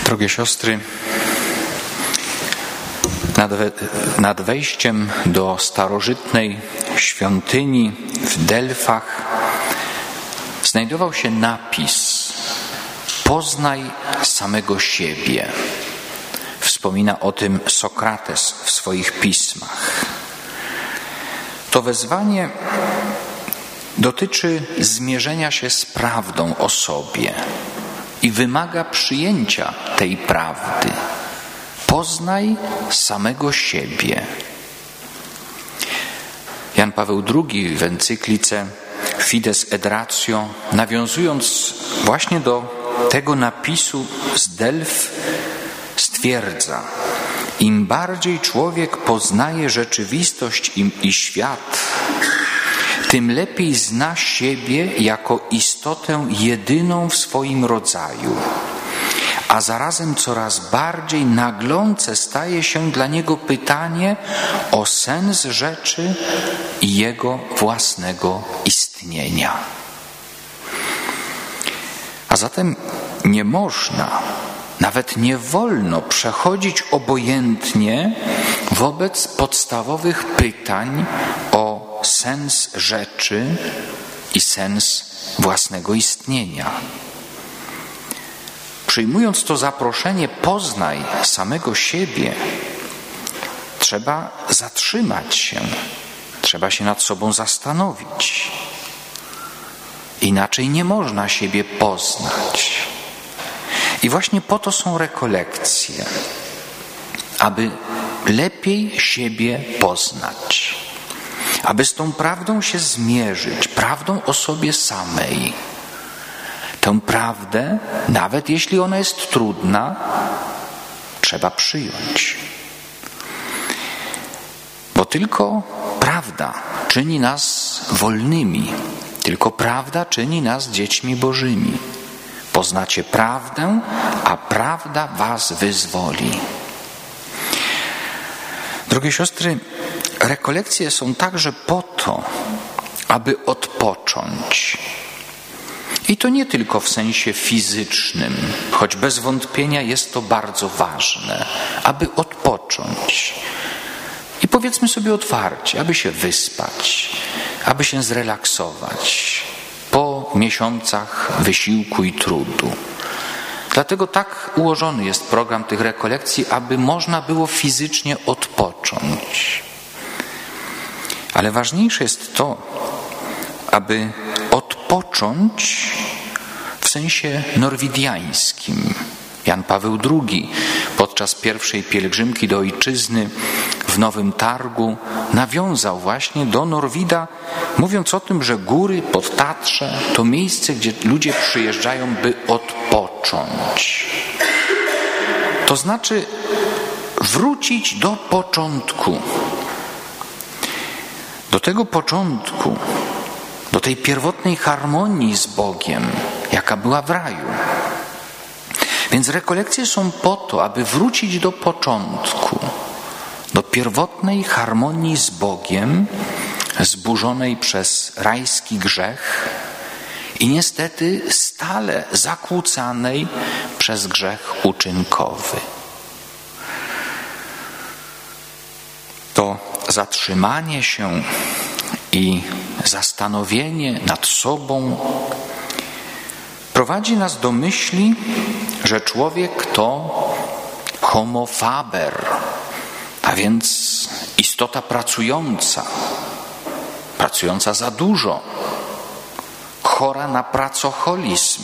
Drogie siostry, nad wejściem do starożytnej świątyni w Delfach znajdował się napis: poznaj samego siebie. Wspomina o tym Sokrates w swoich pismach. To wezwanie dotyczy zmierzenia się z prawdą o sobie i wymaga przyjęcia tej prawdy. Poznaj samego siebie. Jan Paweł II w encyklice Fides et Ratio, nawiązując właśnie do tego napisu z Delf, stwierdza: im bardziej człowiek poznaje rzeczywistość i świat, tym lepiej zna siebie jako istotę jedyną w swoim rodzaju, a zarazem coraz bardziej naglące staje się dla niego pytanie o sens rzeczy i jego własnego istnienia. A zatem nie można, nawet nie wolno przechodzić obojętnie wobec podstawowych pytań o sens rzeczy i sens własnego istnienia. Przyjmując to zaproszenie poznaj samego siebie, trzeba zatrzymać się, trzeba się nad sobą zastanowić. Inaczej nie można siebie poznać. I właśnie po to są rekolekcje, aby lepiej siebie poznać, aby z tą prawdą się zmierzyć, prawdą o sobie samej. Tę prawdę, nawet jeśli ona jest trudna, trzeba przyjąć. Bo tylko prawda czyni nas wolnymi, tylko prawda czyni nas dziećmi Bożymi. Poznacie prawdę, a prawda was wyzwoli. Drogie siostry, rekolekcje są także po to, aby odpocząć. I to nie tylko w sensie fizycznym, choć bez wątpienia jest to bardzo ważne, aby odpocząć. I powiedzmy sobie otwarcie, aby się wyspać, aby się zrelaksować po miesiącach wysiłku i trudu. Dlatego tak ułożony jest program tych rekolekcji, aby można było fizycznie odpocząć. Ale ważniejsze jest to, aby odpocząć w sensie norwidiańskim. Jan Paweł II podczas pierwszej pielgrzymki do ojczyzny w Nowym Targu nawiązał właśnie do Norwida, mówiąc o tym, że góry pod Tatrze to miejsce, gdzie ludzie przyjeżdżają, by odpocząć. To znaczy wrócić do początku. Do tego początku, do tej pierwotnej harmonii z Bogiem, jaka była w raju. Więc rekolekcje są po to, aby wrócić do początku, do pierwotnej harmonii z Bogiem, zburzonej przez rajski grzech i niestety stale zakłócanej przez grzech uczynkowy. To zatrzymanie się i zastanowienie nad sobą prowadzi nas do myśli, że człowiek to homo faber, a więc istota pracująca za dużo, chora na pracoholizm.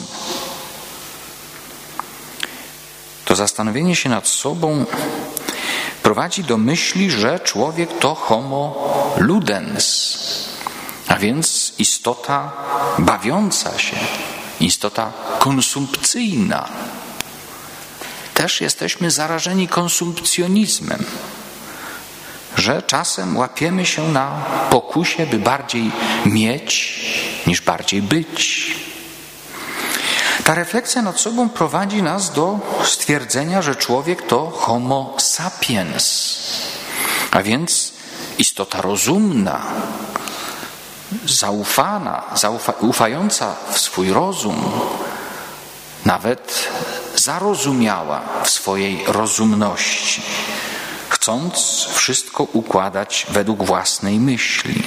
To zastanowienie się nad sobą prowadzi do myśli, że człowiek to homo ludens, a więc istota bawiąca się, istota konsumpcyjna. Też jesteśmy zarażeni konsumpcjonizmem, że czasem łapiemy się na pokusie, by bardziej mieć niż bardziej być. Ta refleksja nad sobą prowadzi nas do stwierdzenia, że człowiek to homo sapiens, a więc istota rozumna, ufająca w swój rozum, nawet zarozumiała w swojej rozumności, chcąc wszystko układać według własnej myśli.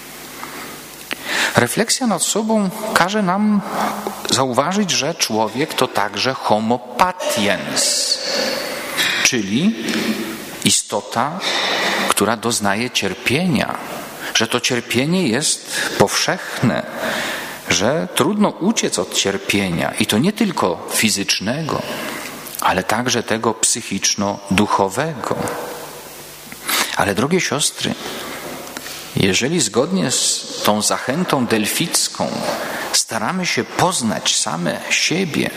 Refleksja nad sobą każe nam zauważyć, że człowiek to także homo patiens, czyli istota, która doznaje cierpienia, że to cierpienie jest powszechne, że trudno uciec od cierpienia i to nie tylko fizycznego, ale także tego psychiczno-duchowego. Ale drogie siostry, jeżeli zgodnie z tą zachętą delficką staramy się poznać same siebie,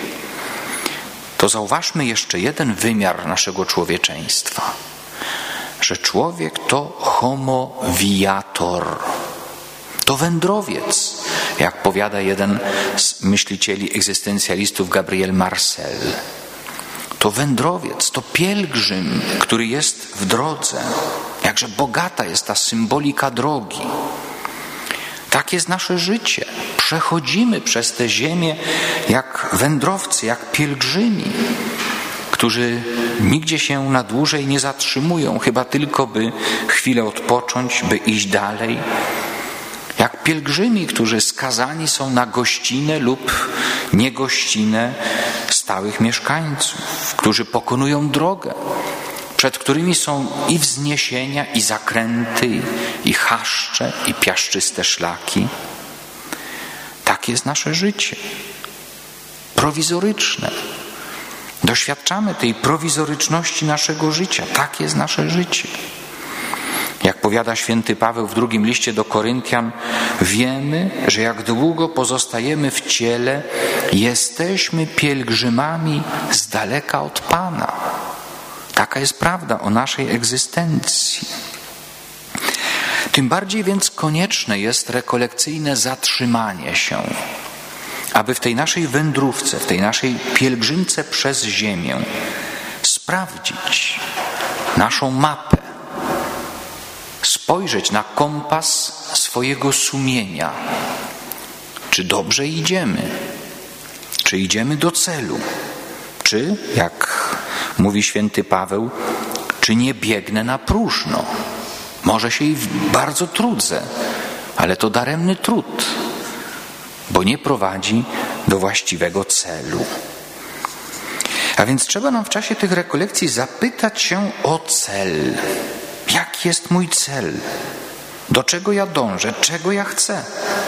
to zauważmy jeszcze jeden wymiar naszego człowieczeństwa, że człowiek to homo viator, to wędrowiec, jak powiada jeden z myślicieli egzystencjalistów, Gabriel Marcel. To wędrowiec, to pielgrzym, który jest w drodze. Jakże bogata jest ta symbolika drogi. Tak jest nasze życie. Przechodzimy przez tę ziemię jak wędrowcy, jak pielgrzymi, którzy nigdzie się na dłużej nie zatrzymują, chyba tylko by chwilę odpocząć, by iść dalej. Jak pielgrzymi, którzy skazani są na gościnę lub niegościnę stałych mieszkańców, którzy pokonują drogę, przed którymi są i wzniesienia, i zakręty, i chaszcze, i piaszczyste szlaki. Tak jest nasze życie. Prowizoryczne. Doświadczamy tej prowizoryczności naszego życia. Tak jest nasze życie. Jak powiada święty Paweł w drugim liście do Koryntian, wiemy, że jak długo pozostajemy w ciele, jesteśmy pielgrzymami z daleka od Pana. Taka jest prawda o naszej egzystencji. Tym bardziej więc konieczne jest rekolekcyjne zatrzymanie się, aby w tej naszej wędrówce, w tej naszej pielgrzymce przez ziemię sprawdzić naszą mapę, spojrzeć na kompas swojego sumienia. Czy dobrze idziemy? Czy idziemy do celu? Czy, jak mówi święty Paweł, czy nie biegnę na próżno? Może się i bardzo trudzę, ale to daremny trud, bo nie prowadzi do właściwego celu. A więc trzeba nam w czasie tych rekolekcji zapytać się o cel. Jaki jest mój cel? Do czego ja dążę? Czego ja chcę?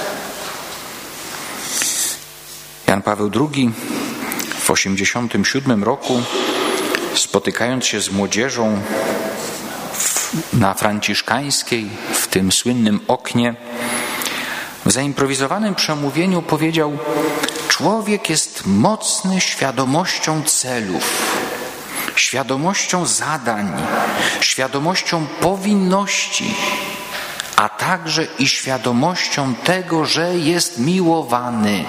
Jan Paweł II w 1987 roku, spotykając się z młodzieżą na Franciszkańskiej, w tym słynnym oknie, w zaimprowizowanym przemówieniu powiedział: człowiek jest mocny świadomością celów, świadomością zadań, świadomością powinności, a także i świadomością tego, że jest miłowany.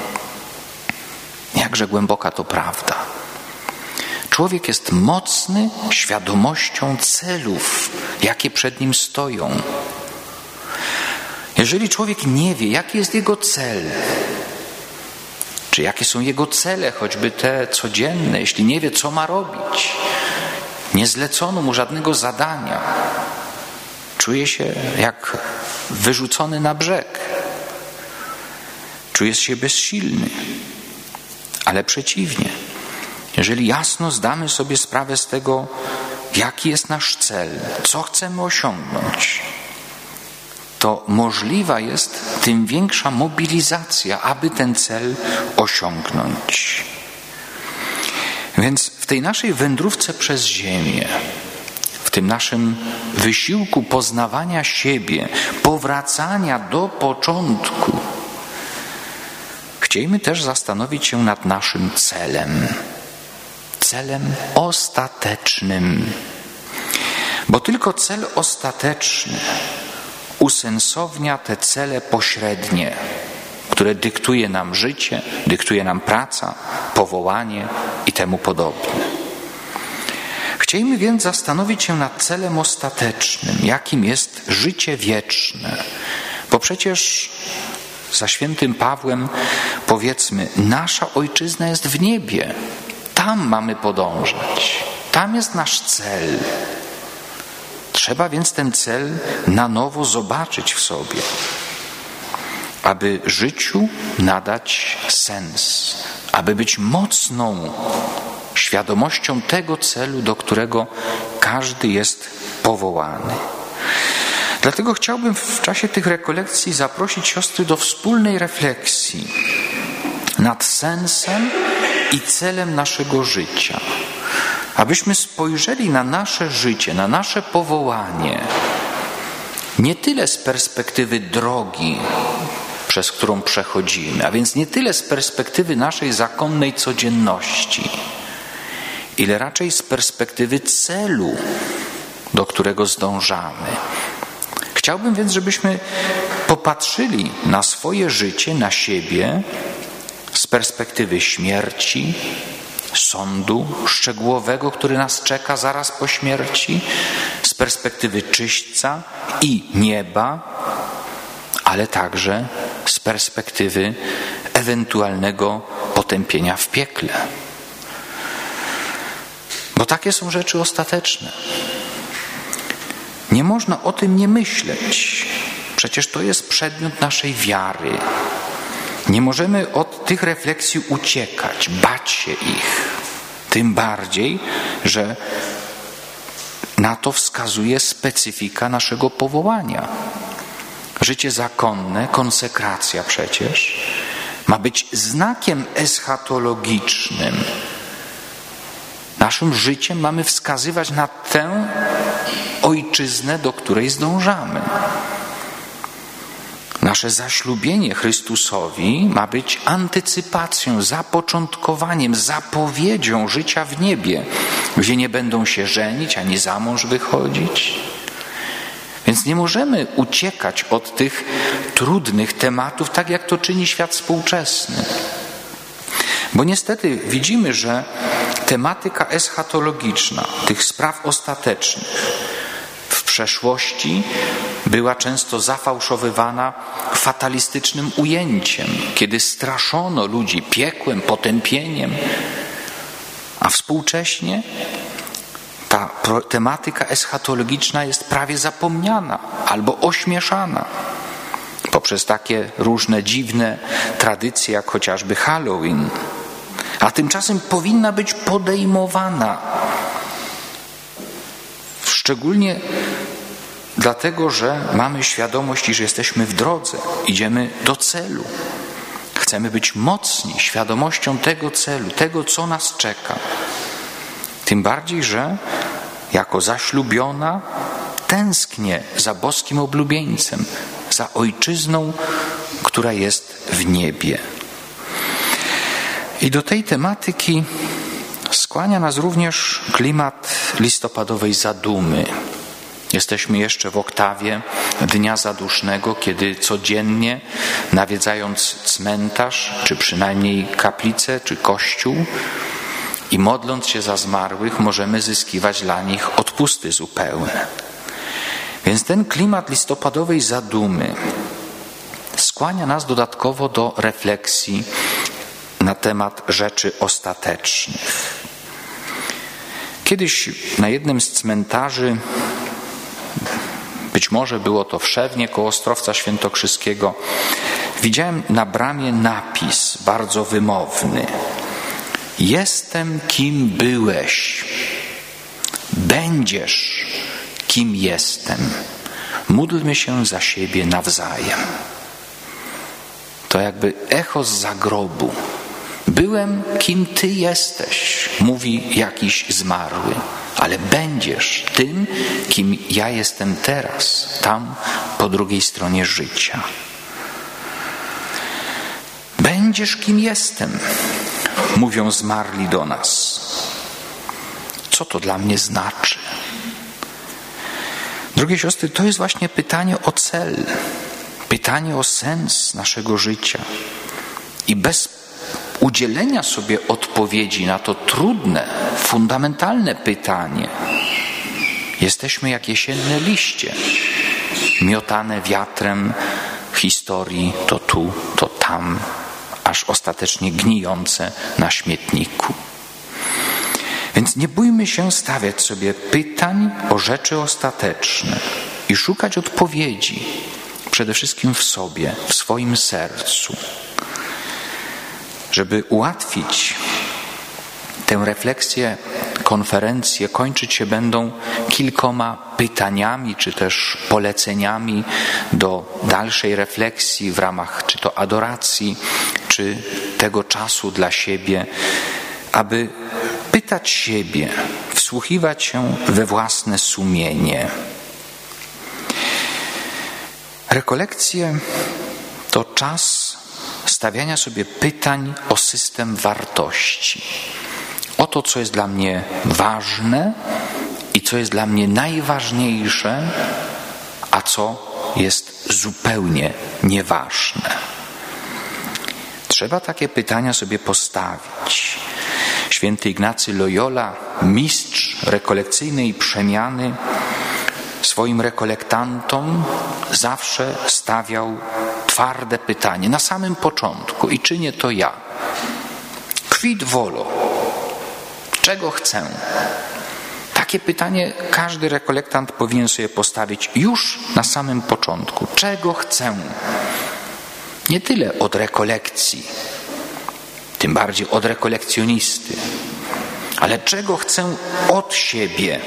Jakże głęboka to prawda. Człowiek jest mocny świadomością celów, jakie przed nim stoją. Jeżeli człowiek nie wie, jaki jest jego cel, czy jakie są jego cele, choćby te codzienne, jeśli nie wie, co ma robić, nie zlecono mu żadnego zadania, czuje się jak wyrzucony na brzeg, czuje się bezsilny, ale przeciwnie. Jeżeli jasno zdamy sobie sprawę z tego, jaki jest nasz cel, co chcemy osiągnąć, to możliwa jest tym większa mobilizacja, aby ten cel osiągnąć. Więc w tej naszej wędrówce przez ziemię, w tym naszym wysiłku poznawania siebie, powracania do początku, chciejmy też zastanowić się nad naszym celem ostatecznym. Bo tylko cel ostateczny usensownia te cele pośrednie, które dyktuje nam życie, dyktuje nam praca, powołanie i temu podobne. Chciejmy więc zastanowić się nad celem ostatecznym, jakim jest życie wieczne. Bo przecież za świętym Pawłem powiedzmy, nasza ojczyzna jest w niebie. tam mamy podążać. Tam jest nasz cel. Trzeba więc ten cel na nowo zobaczyć w sobie, aby życiu nadać sens, aby być mocną świadomością tego celu, do którego każdy jest powołany. Dlatego chciałbym w czasie tych rekolekcji zaprosić siostry do wspólnej refleksji nad sensem i celem naszego życia. Abyśmy spojrzeli na nasze życie, na nasze powołanie nie tyle z perspektywy drogi, przez którą przechodzimy, a więc nie tyle z perspektywy naszej zakonnej codzienności, ile raczej z perspektywy celu, do którego zdążamy. Chciałbym więc, żebyśmy popatrzyli na swoje życie, na siebie z perspektywy śmierci, sądu szczegółowego, który nas czeka zaraz po śmierci, z perspektywy czyśćca i nieba, ale także z perspektywy ewentualnego potępienia w piekle. Bo takie są rzeczy ostateczne. Nie można o tym nie myśleć. Przecież to jest przedmiot naszej wiary. Nie możemy od tych refleksji uciekać, bać się ich. Tym bardziej, że na to wskazuje specyfika naszego powołania. Życie zakonne, konsekracja przecież, ma być znakiem eschatologicznym. Naszym życiem mamy wskazywać na tę ojczyznę, do której zdążamy. Nasze zaślubienie Chrystusowi ma być antycypacją, zapoczątkowaniem, zapowiedzią życia w niebie, gdzie nie będą się żenić, ani za mąż wychodzić. Więc nie możemy uciekać od tych trudnych tematów, tak jak to czyni świat współczesny. Bo niestety widzimy, że tematyka eschatologiczna, tych spraw ostatecznych w przeszłości była często zafałszowywana fatalistycznym ujęciem, kiedy straszono ludzi piekłem, potępieniem, a współcześnie ta tematyka eschatologiczna jest prawie zapomniana albo ośmieszana poprzez takie różne dziwne tradycje, jak chociażby Halloween. A tymczasem powinna być podejmowana. Szczególnie dlatego, że mamy świadomość, że jesteśmy w drodze, idziemy do celu. Chcemy być mocni świadomością tego celu, tego, co nas czeka. Tym bardziej, że jako zaślubiona tęsknię za boskim oblubieńcem, za ojczyzną, która jest w niebie. I do tej tematyki skłania nas również klimat listopadowej zadumy. Jesteśmy jeszcze w oktawie Dnia Zadusznego, kiedy codziennie, nawiedzając cmentarz, czy przynajmniej kaplicę, czy kościół i modląc się za zmarłych, możemy zyskiwać dla nich odpusty zupełne. Więc ten klimat listopadowej zadumy skłania nas dodatkowo do refleksji na temat rzeczy ostatecznych. Kiedyś na jednym z cmentarzy, być może było to w Szewnie koło Ostrowca Świętokrzyskiego, widziałem na bramie napis bardzo wymowny: jestem kim byłeś, będziesz kim jestem, módlmy się za siebie nawzajem. To jakby echo z zagrobu. Byłem kim ty jesteś, mówi jakiś zmarły, ale będziesz tym, kim ja jestem teraz, tam po drugiej stronie życia. Będziesz kim jestem, mówią zmarli do nas. Co to dla mnie znaczy? Drogie siostry, to jest właśnie pytanie o cel, pytanie o sens naszego życia. I bez udzielenia sobie odpowiedzi na to trudne, fundamentalne pytanie jesteśmy jak jesienne liście, miotane wiatrem historii to tu, to tam, aż ostatecznie gnijące na śmietniku. Więc nie bójmy się stawiać sobie pytań o rzeczy ostateczne i szukać odpowiedzi przede wszystkim w sobie, w swoim sercu. Żeby ułatwić tę refleksję, konferencje kończyć się będą kilkoma pytaniami, czy też poleceniami do dalszej refleksji w ramach czy to adoracji, czy tego czasu dla siebie, aby pytać siebie, wsłuchiwać się we własne sumienie. Rekolekcje to czas stawiania sobie pytań o system wartości. O to, co jest dla mnie ważne i co jest dla mnie najważniejsze, a co jest zupełnie nieważne. Trzeba takie pytania sobie postawić. Święty Ignacy Loyola, mistrz rekolekcyjnej przemiany, swoim rekolektantom zawsze stawiał twarde pytanie na samym początku i czynię to ja. Quid volo? Czego chcę? Takie pytanie każdy rekolektant powinien sobie postawić już na samym początku. Czego chcę? Nie tyle od rekolekcji, tym bardziej od rekolekcjonisty, ale czego chcę od siebie?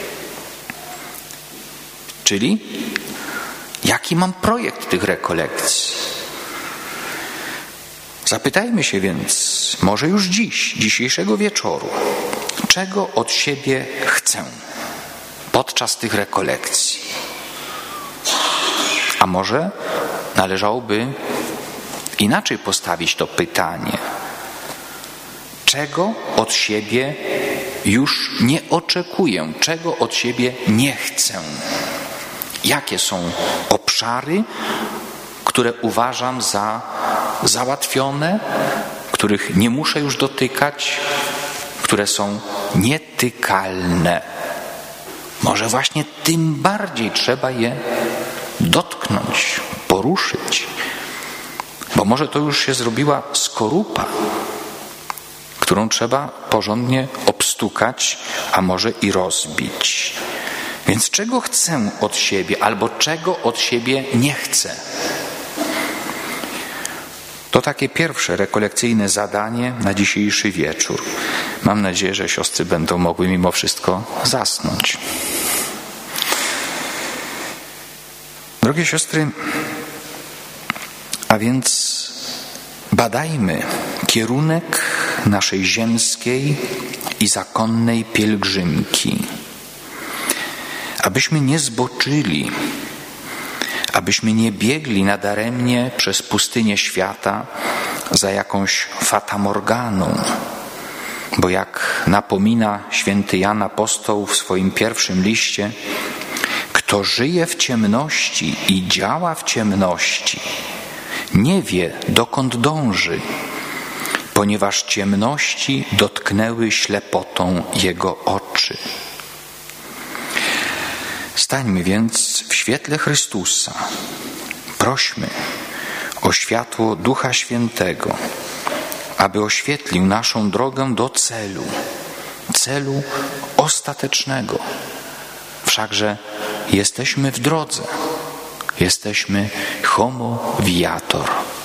Czyli jaki mam projekt tych rekolekcji? Zapytajmy się więc, może już dzisiejszego wieczoru, czego od siebie chcę podczas tych rekolekcji? A może należałoby inaczej postawić to pytanie. Czego od siebie już nie oczekuję? Czego od siebie nie chcę? Jakie są obszary, które uważam za załatwione, których nie muszę już dotykać, które są nietykalne? Może właśnie tym bardziej trzeba je dotknąć, poruszyć, bo może to już się zrobiła skorupa, którą trzeba porządnie obstukać, a może i rozbić. Więc czego chcę od siebie, albo czego od siebie nie chcę? To takie pierwsze rekolekcyjne zadanie na dzisiejszy wieczór. Mam nadzieję, że siostry będą mogły mimo wszystko zasnąć. Drogie siostry, a więc badajmy kierunek naszej ziemskiej i zakonnej pielgrzymki, abyśmy nie zboczyli, abyśmy nie biegli nadaremnie przez pustynię świata za jakąś fatamorganą, bo jak napomina święty Jan Apostoł w swoim pierwszym liście, kto żyje w ciemności i działa w ciemności, nie wie, dokąd dąży, ponieważ ciemności dotknęły ślepotą jego oczy. Stańmy więc w świetle Chrystusa. Prośmy o światło Ducha Świętego, aby oświetlił naszą drogę do celu ostatecznego. Wszakże jesteśmy w drodze, jesteśmy homo viator.